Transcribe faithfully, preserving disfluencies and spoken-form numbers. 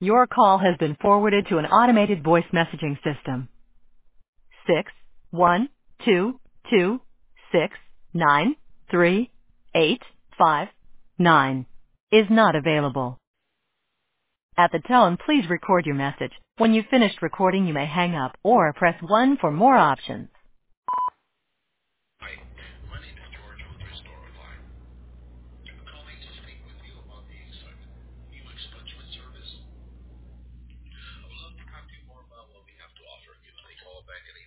Your call has been forwarded to an automated voice messaging system. Six one two two six nine three eight five nine is not available. At the tone, please record your message. When you've finished recording, you may hang up or press one for more options. Hi, my name is George with Restore Online. I'm calling to speak with you about the excitement new expungement service. I would love to talk to you more about what we have to offer. Give me a call back at